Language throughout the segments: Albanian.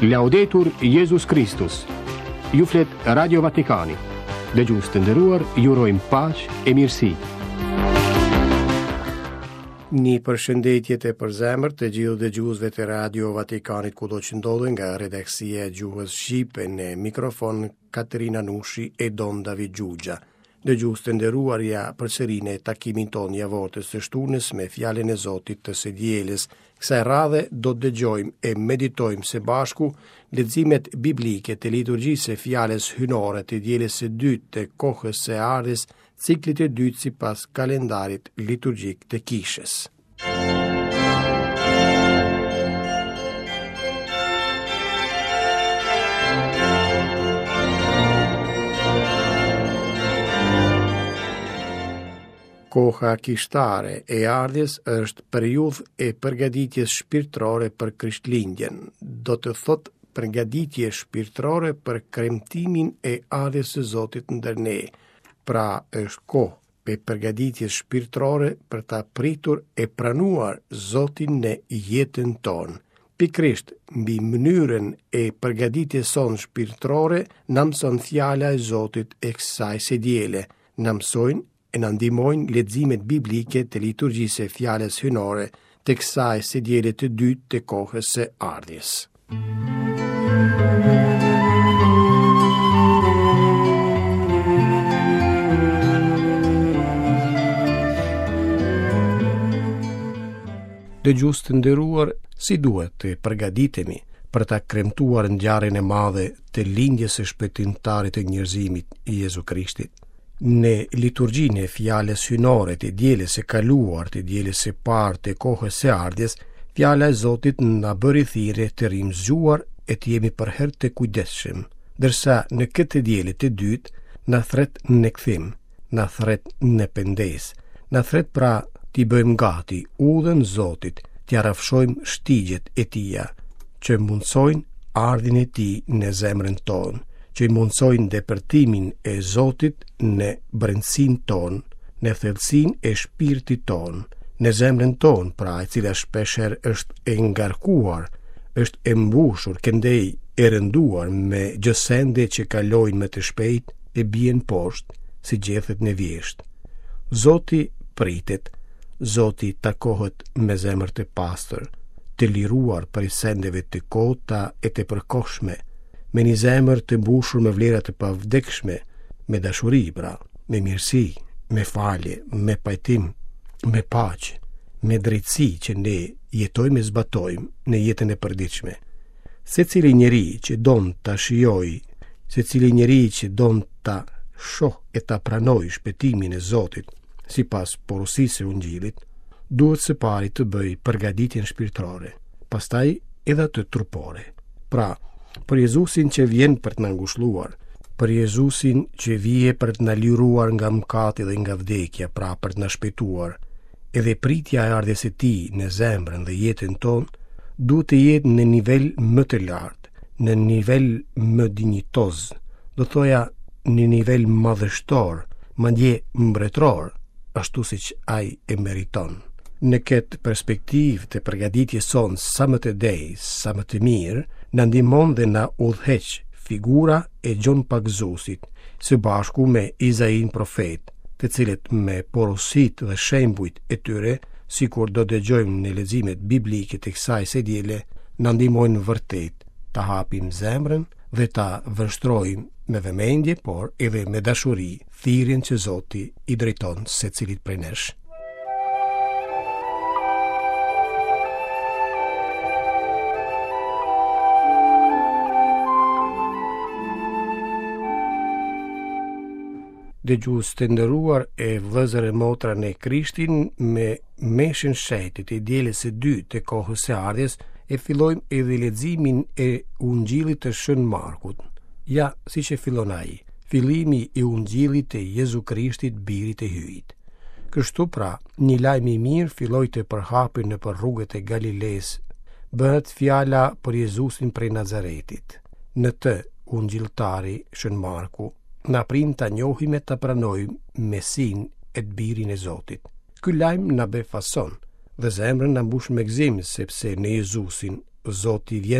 Laudetur Jesus Christus. Ju flet Radio Vatikani. Dëgjues të nderuar, ju urojmë paqë e mirësi. Një përshëndetje të përzemërt të gjithë dëgjuesve të Radio Vatikanit kudo që ndodhen, nga redaksia e gjuhës shqipe, në mikrofon Katerina Nushi e Don David Gjugja. Dëgjues të nderuar, ja përsërinë takimin tonë javor së shtunës me fjalën e Zotit të së dielës. Kësaj radhe do të dëgjojmë e meditojmë së bashku leximet biblike të liturgjisë së fjalës hynore të dielës së dytë të kohës së ardhes, ciklit të dytë sipas kalendarit liturgjik të kishës. Koha kishtare e ardhjes është periudhë e përgatitjes shpirtërore për Krishtlindjen. Do të thotë përgatitje shpirtërore për kremtimin e ardhjes së Zotit ndër ne. Pra është kohë e përgatitjes shpirtërore për ta pritur e pranuar Zotin në jetën tonë. Pikrisht mbi mënyrën e përgatitjes sonë shpirtërore na mëson fjala e Zotit e kësaj së diele. Na mësojnë e na ndihmojnë leximet biblike të liturgjisë së fjalës hynore të kësaj së diele të dytë të kohës së ardhjes. Dëgjues të nderuar, si duhet të përgatitemi për ta kremtuar ngjarjen e madhe të lindjes së shpëtimtarit të njerëzimit, Jezu Krishtit? Në liturgjinë e fjalës hynore të dielës së kaluar, të dielës së parë të kohës së ardhjes, fjala e Zotit na bëri thirrje të rrim zgjuar e të jemi për herë të kujdesshëm, ndërsa në këtë dielë të dytë na thret në kthim, na thret në pendes, na thret pra t'i bëjmë gati udhën Zotit, t'ja rafshojmë shtigjet e Tija, që mundsojnë ardhin e Tij në zemrën tonë, që i mundsojnë depërtimin e Zotit në brendësinë tonë, në thellësinë e shpirtit tonë, në zemrën tonë, pra e cila shpeshherë është e ngarkuar, është e mbushur këndej e rënduar me gjësende që kalojnë më të shpejt e bien poshtë si gjethet në vjesht. Zoti pritet, Zoti takohet me zemër të pastër, të liruar prej sendeve të kota e të përkohshme, me një zemër të mbushur me vlera të pavdekshme, me dashuri, me mirësi, me falje, me pajtim, me paqe, me drejtësi që ne jetojmë e zbatojmë në jetën e përditshme. Secili njeri që don ta shijojë, secili njeri që don ta shoh e ta pranojë shpëtimin e Zotit, sipas porosisë së Ungjillit, duhet së pari të bëj përgatitjen shpirtërore, pastaj edhe të trupore. Pra, për Jezusin që vjen për të na ngushëlluar, për Jezusin që vije për të na liruar nga mëkati dhe nga vdekja, pra për të na shpëtuar, edhe pritja e ardhjes së Tij në zemrën dhe jetën tonë, duhet të jetë në nivel më të lartë, në nivel më dinjitoz, do thoja në nivel madhështor, madje mbretëror, ashtu siç ai e meriton. Në këtë perspektivë të përgatitjes sonë sa më të sa më të mirë, na ndihmon dhe na udhëheq figura e Gjon Pagzusit, së bashku me Izain profet, të cilët me porosit dhe shembujt e tyre, sikur do dëgjojmë në leximet biblike të kësaj së diele, na ndihmojnë vërtet ta hapim zemrën dhe ta vështrojmë me vëmendje, por edhe me dashuri, thirrjen që Zoti i drejton secilit prej nesh. Dëgjues të nderuar e vëllezër e motra në Krishtin, me meshën shejtë të dielës së dytë të kohës së ardhjes, e fillojmë edhe leximin e Ungjillit të Shën Markut. Ja, siç e fillon ai, fillimi i Ungjillit të Jezu Krishtit, birit të hyjit. Kështu pra, një lajm i mirë filloi të përhapej nëpër rrugët e Galiles. Bëhet fjala për Jezusin prej Nazaretit. Në të ungjilltari Shën Marku na prim ta njohim e ta pranojmë Mesin e të birin e Zotit. Ky lajm na befason dhe zemrën na mbush me gëzim, sepse në Jezusin Zoti vjen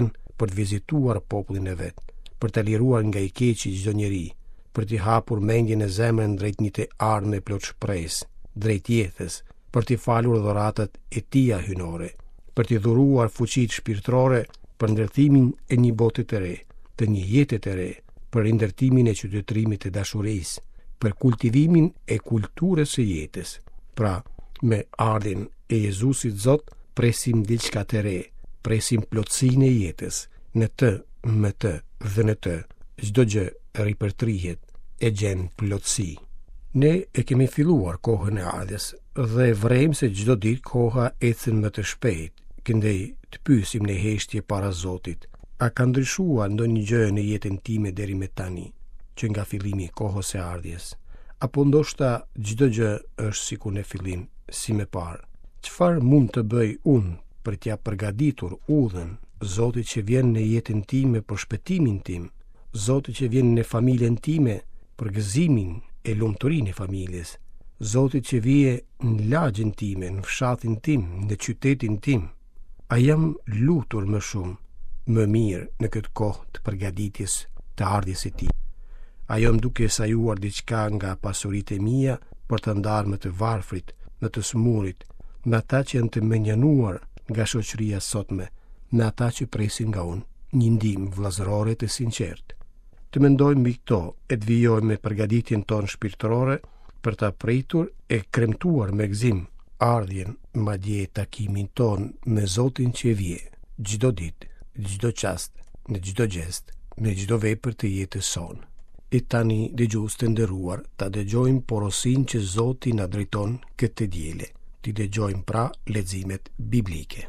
për të vizituar popullin e vet, për të liruar nga i keqi çdo njeri, për të hapur mendjen e zemrën drejt një të ardhme plot shpresë, drejt jetës, për të falur dhuratat e tija hynore, për të dhuruar fuqitë shpirtërore për ndërtimin e një bote të re, të një jete të re, për ndërtimin e qytetërimit të dashurisë, për kultivimin e kulturës së jetës. Pra, me ardhin e Jezusit Zot, presim diçka të re, presim plotësinë e jetës, në të, me të dhe në të, çdo gjë ripërtrihet e gjen plotësi. Ne e kemi filluar kohën e ardhes dhe vrejmë se çdo ditë koha ecën më të shpejt, këndej të pyesim në heshtje para Zotit, a ka ndryshuar ndonjë gjë në jetën time deri me tani, që nga fillimi i kohës së ardhjes, apo ndoshta çdo gjë është sikur në fillim, si më parë. Çfarë mund të bëj unë për t'ja përgatitur udhën Zotit që vjen në jetën time për shpëtimin tim, Zotit që vjen në familjen time për gëzimin e lumturinë e familjes, Zotit që vije në lagjen time, në fshatin tim, në qytetin tim? A jam lutur më shumë, më mirë në këtë kohë të përgatitjes të ardhjes së tij? A jam duke sajuar diçka nga pasuritë e mia për të ndarë më të varfrit, më të smurit, me ata që janë të menjanuar nga shoqëria sotme, me ata që presin nga unë një ndihmë vëllazërore të sinqertë? Të mendojmë mbi këto e të vijojmë me përgatitjen tonë shpirtërore për ta pritur e kremtuar me gëzim ardhjen, madje takimin ton me Zotin që vije, çdo ditë, çdo çast, në çdo gjest, në çdo vepër të jetës sonë. E tani, dëgjues të nderuar, ta dëgjojmë porosin që Zoti na drejton këtë diele. Ti dëgjojmë pra leximet biblike.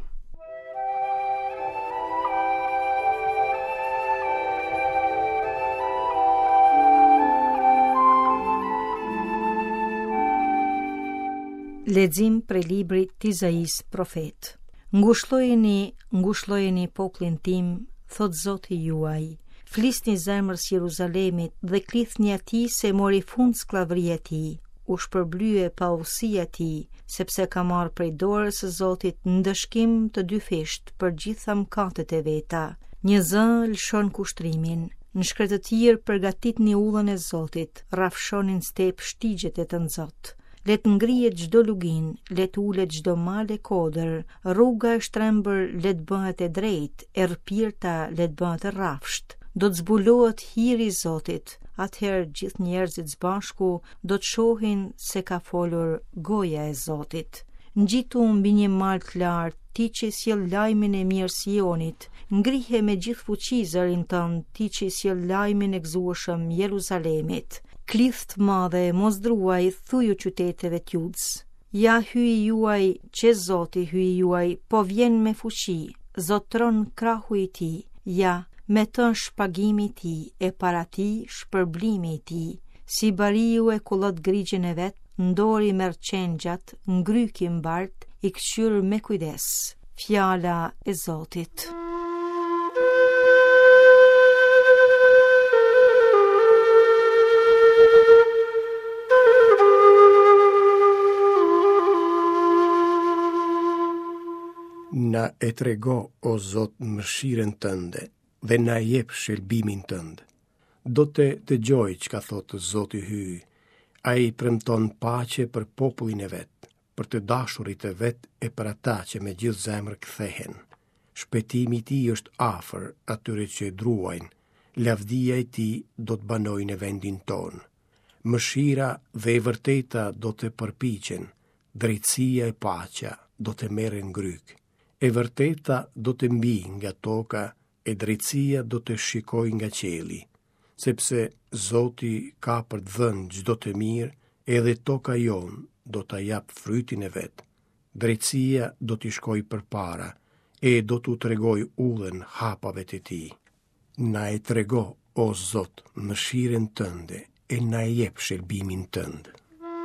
Lexim prej librit të Izais profet. Ngushllojeni popullin tim, thot Zoti juaj. Flisni zemrës Jeruzalemit dhe klithni atij se mori fund skllavëria e tij, u shpërblye pausia e tij, sepse ka marrë prej dorës së Zotit ndëshkim të dy fisht për gjitha mëkatet e veta. Një zë lëshon kushtrimin, në shkretëtir përgatitni udhën e Zotit, rrafshonin step shtigjet e të nxot. Let ngrihet çdo lugin, let ulet çdo mal e kodër, rruga e shtrembër let bëhet e drejtë, e rrpirta let bëhet e rrafsht. Do të zbulohet hiri i Zotit, atëherë gjithë njerëzit së bashku do të shohin se ka folur goja e Zotit. Ngjitu mbi një mal të lartë, ti që sjell lajmin e mirë Sionit, ngrihe me gjithë fuqi zërin tënd, ti që sjell lajmin e gëzueshëm Jeruzalemit. Klith të madhe, mos druaj, thuju qyteteve të Judës. Ja hyji juaj, që Zoti hyji juaj, po vjen me fuqi, zotron krahu i tij. Ja, me të shpagimi i tij, e para tij shpërblimi i tij. Si bariu e kullot grigjen e vet, ndori merr qengjat, ngryki mbart, i kçyr me kujdes. Fjala e Zotit. Na e trego, o Zot, mëshiren tënde dhe na jep shërbimin tënd. Do të dëgjoj çka thotë Zoti hyj. Ai premton paqe për popullin e vet, për të dashurit e vet e për ata që me gjithë zemër kthehen. Shpëtimi i tij është afër atyre që e druajnë. Lavdia e tij do të banojë në vendin ton. Mëshira dhe e vërteta do të përpiqen, drejtësia e paqja do të merren ngryk. E vërteta do të mbi nga toka, e drejtësia do të shikoj nga qielli, sepse Zoti ka për të dhënë çdo të mirë, edhe toka jon do ta jap frytin e vet. Drejtësia do t'i shkoj përpara, e do t'u tregoj udhën hapave të tij. Na e trego, o Zot, mëshiren tënde, e na e jep shërbimin tënd.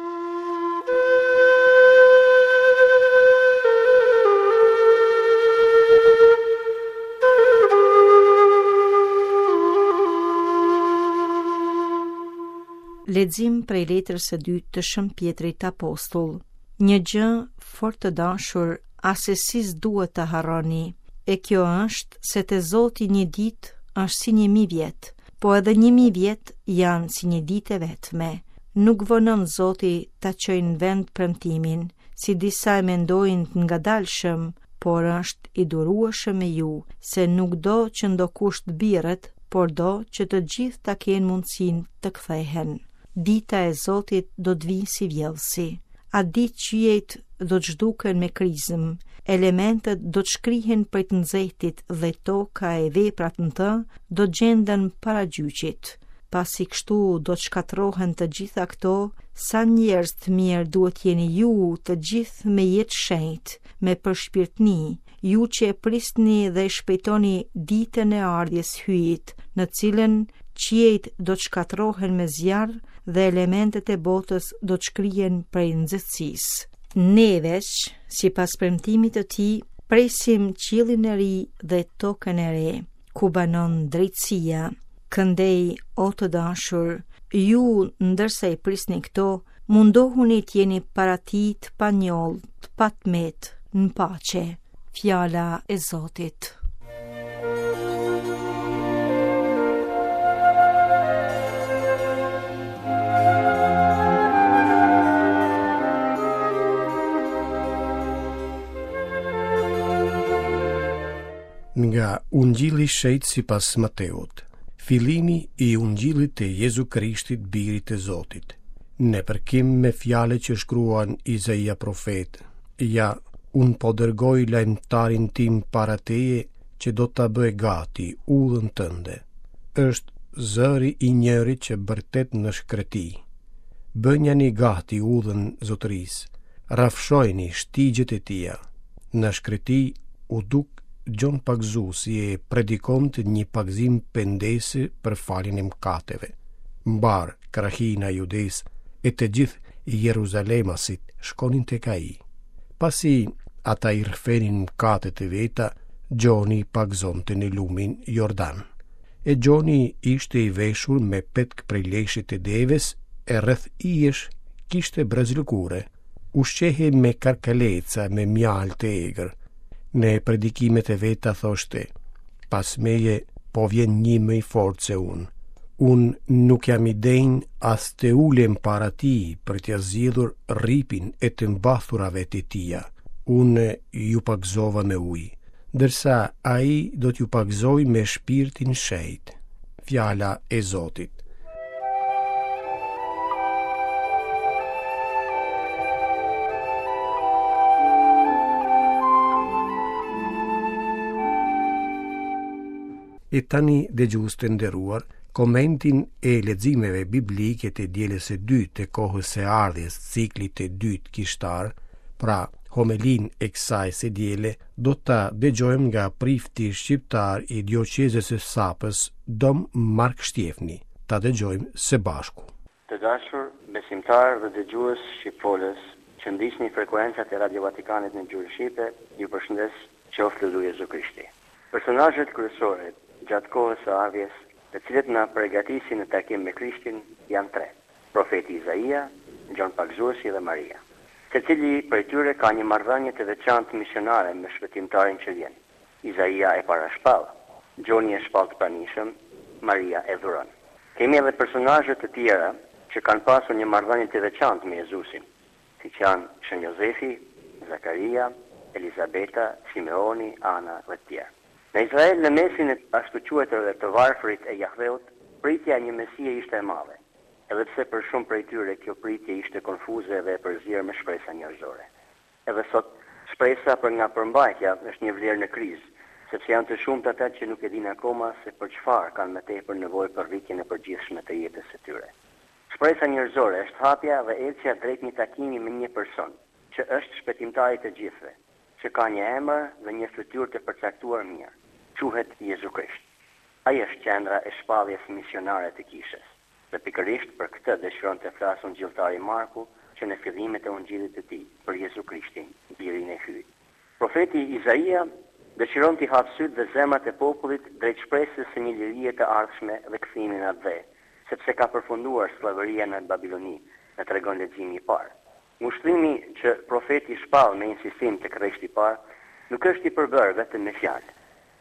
Lexim prej letrës së dytë të Shën Pjetrit Apostull. Një gjë fort të dashur, as se si s'duhet të harroni, e kjo është se te Zoti një ditë është si 1000 vjet, po edhe 1000 vjet janë si një ditë e vetme. Nuk vonon Zoti ta çojë në vend premtimin, si disa e mendojnë ngadalshëm, por është i durueshëm me ju, se nuk do që ndokush të birret, por do që të gjithë ta kenë mundësinë të kthehen. Dita e Zotit do të vijë si vjellsi. A ditë qiejt do të zhduken me krizëm, elementet do të shkrihen për të nxehtit dhe toka e veprat në të do të gjenden para gjyqit. Pasi kështu do të shkatërrohen të gjitha këto, sa njerëz të mirë duhet jeni ju të gjithë me jetë shenjtë, me përshpirtni, ju që e prisni dhe shpejtoni ditën e ardhjes hyjit, në cilën qiejt do të shkatërrohen me zjarr dhe elementet e botës do të shkrihen prej nxehtësisë. Neveç, sipas premtimit të tij, presim qiellin e ri dhe tokën e re, ku banon drejtësia. Këndej, o të dashur, ju ndërsa i prisni këto, mundohuni të jeni para tij të panjoll, të patmet, në paqe. Fjala e Zotit. Nga Ungjilli shejt sipas Mateut. Fillimi i Ungjillit të Jezu Krishtit, birit të Zotit. Në përkim me fjalët që shkruan Izaia profet, ja, unë po dërgoj lajmtarin tim para teje që do ta bëj gati udhën tënde. Është zëri i njërit që bërtet në shkreti. Bënjani gati udhën zotëris, rafshojni shtigjet e tia. Në shkreti u duk Gjon Pagzusi e predikonte një pagzim pendese për faljen e mëkateve. Mbar krahina Judes e të gjithë Jeruzalemasit shkonin tek ai. Pasi ata i rrëfenin mëkatet e veta, Gjoni pagzonte në lumin Jordan. E Gjoni ishte i veshur me petk prej leshit e deves e rreth ijesh kishte brazilkure. Ushqehe me karkaleca me mjalë të egër. Në predikimet e veta thoshte, pas meje po vjen një më i fortë se unë. Unë nuk jam i denj as të ulem para ti për t'ja zgjedhur rripin e të mbathurave të tia. Unë ju pagzova me ujë, ndërsa ai do t'ju pagzoj me shpirtin shejt. Fjala e Zotit. E tani dëgjues të nderuar, komentin e leximeve biblike të dielës së dytë të kohës së ardhjes, ciklit të dytë kishtar, pra homelin e kësaj së diele, do ta dëgjojmë nga prifti shqiptar i dioqezës së Sapës, Dom Mark Shtjefni. Ta dëgjojmë së bashku. Të dashur besimtar dhe dëgjues shqipfolës, që ndiqni frekuencat e Radio Vatikanit në gjuhën shqipe, ju përshëndes qoftë Lutja Jezu Krishti. Personazhet kryesorë gjatë kohës së ardhjes, të cilët na përgatisin në takim me Krishtin, janë 3: profeti Izaia, Gjon Pagzusi dhe Maria. Secili prej tyre ka një marrëdhënie të veçantë misionare me shpëtimtarin që vjen. Izaia e parashpall, Gjoni e shpall të pranishëm, Maria e dhuron. Kemi edhe personazhe të tjera që kanë pasur një marrëdhënie të veçantë me Jezusin, siç janë Shën Jozefi, Zakaria, Elizabeta, Simeoni, Ana dhe të tjerë. Në Izrael, në mesin e ashtu quajturve të varfërit e Jahveut, pritja e një Mesie ishte e madhe, edhe pse për shumë prej tyre kjo pritje ishte konfuze dhe e përzierë me shpresa njerëzore. Edhe sot, shpresa për nga përmbajtja është një vlerë në krizë, sepse janë të shumtë ata që nuk e dinë akoma se për çfarë kanë më tepër nevojë për rritjen e përgjithshme të jetës së tyre. Shpresa njerëzore është hapja dhe ecja drejt një takimi me një person, që është shpëtimtari të gjithëve, që ka një emër dhe një fytyrë të përcaktuar mirë. Quhet Jezu Krisht. Ai është qendra e shpalljes misionare të kishës. Dhe pikërisht për këtë dëshiron të flasë ungjilltari Marku, që në fillimet e ungjillit të tij për Jezu Krishtin, birin e hyjt. Profeti Izaia dëshiron t'i hapë sytë dhe zemrat e popullit drejt shpresës së një lirie të ardhshme dhe kthimin atë dhe, sepse ka përfunduar sllavëria në Babiloni, në tregon leximi i parë. Ngushëllimi që profeti shpall me insistim tek rreshti i parë nuk është i përbërë vetëm me fjalë,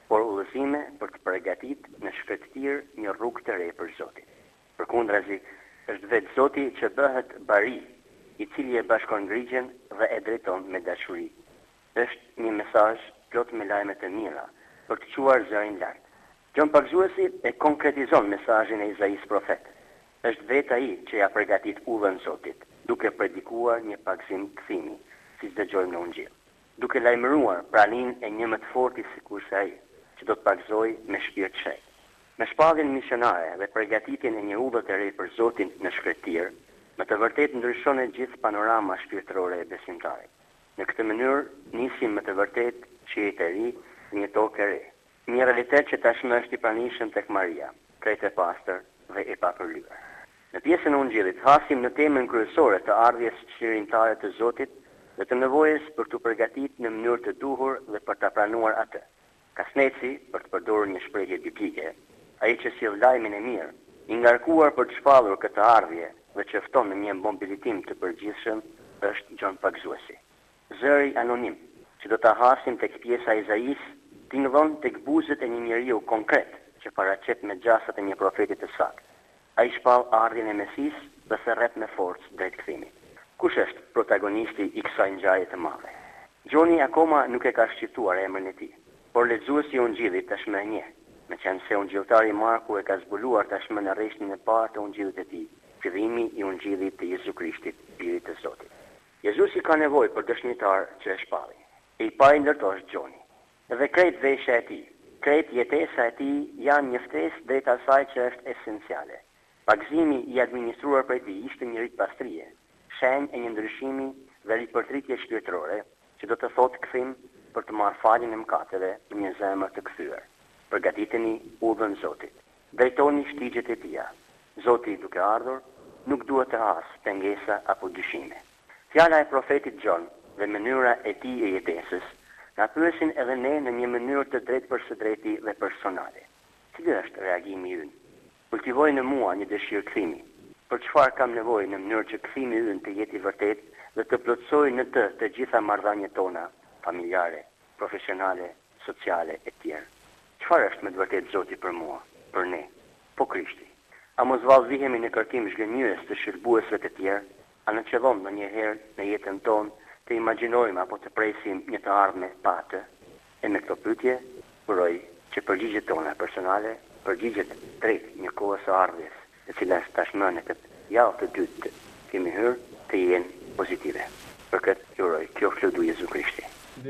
por udhëzime për të përgatitur në shkëlqyer një rrugë të re për Zotin. Përkundrazi, është vetë Zoti që bëhet bari, i cili e bashkon ngrigjen dhe e drejton me dashuri. Është një mesazh plot me lajme të mira për të quar zërin lart. Gjon Pagzuesi e konkretizon mesazhin e Izais profet. Është vetë ai që ja përgatit udhën Zotit, duke predikuar një pagzim kthimi, siç dëgjojmë në Ungjil, duke lajmëruar praninë e një më të forti sikurse ai, që do të pagzoj me shpirt të shenjtë. Me shpalljen misionare dhe përgatitjen e një udhë të re për Zotin në shkretëtir, me të vërtet ndryshon e gjithë panorama shpirtërore e besimtarit. Në këtë mënyrë nisim me të vërtet qiejt e ri dhe një tokë e re. Një realitet që tashmë është i pranishëm tek Maria, krejt e pastër dhe e papërlyer. Në pjesën e Ungjillit hasim në temën kryesore të ardhjes çlirimtare të Zotit dhe të nevojës për të përgatitur në mënyrë të duhur dhe për ta pranuar atë. Kasneci, për të përdorur një shprehje biblike, ai që sjell lajmin e mirë, i ngarkuar për të shpallur këtë ardhje dhe që fton në një mobilitim të përgjithshëm, është Gjon Pagzuesi. Zëri anonim, që do ta hasim tek pjesa e Izais, tingëllon tek buzët e një njeriu konkret që paraqet me gjasat e një profeti të saktë. Ai shpall ardhjen e Mesis dhe thërret me forcë drejt kthimit. Kush është protagonisti i kësaj ngjarje të madhe? Gjoni akoma nuk e ka shqiptuar emrin e tij, por lexuesi i Ungjillit tashmë e njeh, meqense ungjilltari Marku e ka zbuluar tashmë në rreshtin e parë të Ungjillit të tij, fillimi i Ungjillit të Jezu Krishtit, Birit të Zotit. Jezusi ka nevojë për dëshmitar që e shpallin. E i pari ndërto është Gjoni. Dhe krejt veshja e tij, krejt jetesa e tij janë një ftesë drejt asaj që është esenciale. Pagzimi i administruar prej tij ishte një rit pastrie, shenjë e një ndryshimi dhe ripërtritje shpirtërore, që do të thotë kthim për të marrë faljen e mëkateve në një zemër të kthyer. Përgatiteni udhën Zotit. Drejtoni shtigjet e tija. Zoti duke ardhur, nuk duhet të hasë pengesa apo dyshime. Fjala e profetit Gjon dhe mënyra e tij e jetesës na pyesin edhe ne në një mënyrë të drejtë për së drejti dhe personale. Cili është reagimi ynë? Kultivoj në mua një dëshirë kthimi. Për çfarë kam nevojë në mënyrë që kthimi ynë të jetë i vërtet dhe të plotësojë në të gjitha marrëdhëniet tona, familjare, profesionale, sociale e tjera. Çfarë është me të vërtetë Zoti për mua, për ne, po Krishti? A mos vallëzihemi në kërkim zhgënjyes të shërbuesve të tjerë? A në qëllon ndonjëherë në jetën tonë të imagjinojmë apo të presim një të ardhme pa atë? E me këto pyetje, uroj që përgjigjet tona personale, përgjigjet drejt një kohës së ardhjes, e cila është tashmë në këtë javë të dytë kemi hyrë, të jenë pozitive. Për këtë uroj, kjo flutu Jezu Krishti.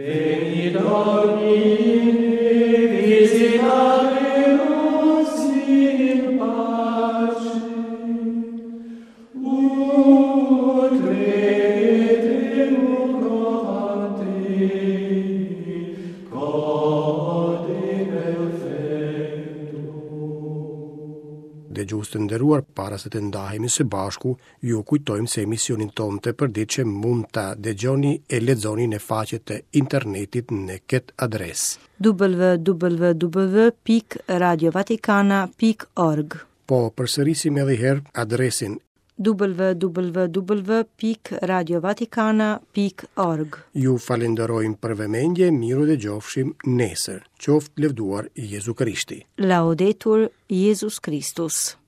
Veni Domini, visitaremus in pace, ut vegetemur provante, code perfecto. Dëgjues të nderuar, para se të ndahemi së bashku, ju kujtojmë se emisionin tonë të përditshëm mund ta dëgjoni e lexoni në faqet e internetit në këtë adresë www.radiovaticana.org. Po përsërisim edhe herë adresin www.radiovaticana.org. Ju falenderojmë për vëmendje, miru dhe gjofshim nesër. Qoftë lëvduar Jezu Krishti. Laudetur Jesus Christus.